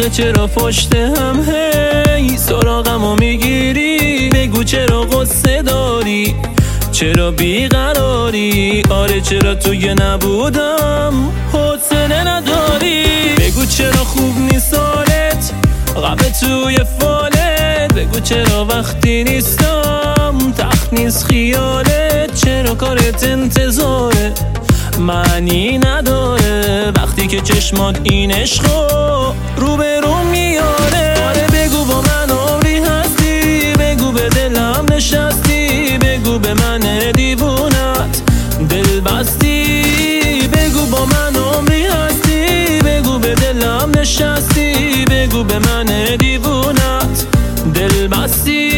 آخه چرا پشت هم هی سراغمو میگیری؟ بگو چرا غصه داری؟ چرا بیقراری؟ آره چرا توی نبودم حوصله نداری؟ بگو چرا خوب نیست حالت غم توی فالت؟ بگو چرا وقتی نیستم تخت نیست خیالت؟ چرا کارت انتظاره معنی نداره وقتی که چشمات این عشقو رو به رو میاره؟ آره بگو با من عمری هستی، بگو به دلم نشستی، بگو به من دیوونت دل بستی. بگو با من عمری هستی، بگو به دلم نشستی، بگو به من دیوونت دل بستی.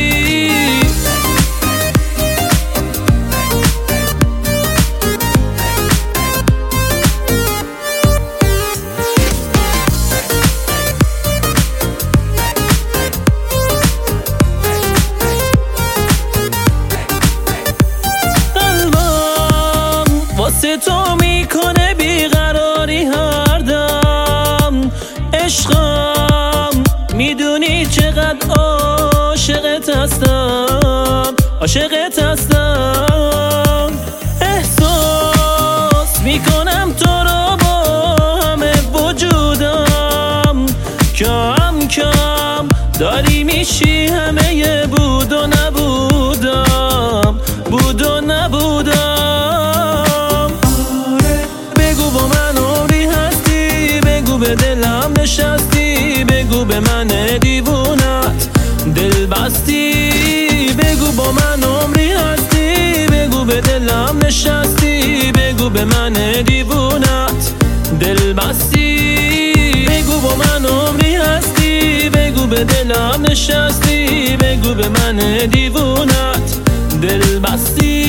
واسه تو میکنه بیقراری هر دم عشقم، میدونی چقدر عاشقت هستم، عاشقت هستم. احساس میکنم تو رو با همه وجودم، کم کم داری میشی همه بود و نبودم، بود و نبودم. به دلم نشستی، بگو به من دیوونت دل بستی. بگو با من عمری هستی، بگو به دلم نشستی، بگو به من دیوونت دل بستی. بگو با من عمری هستی، بگو به دلم نشستی، بگو به من دیوونت دل بستی.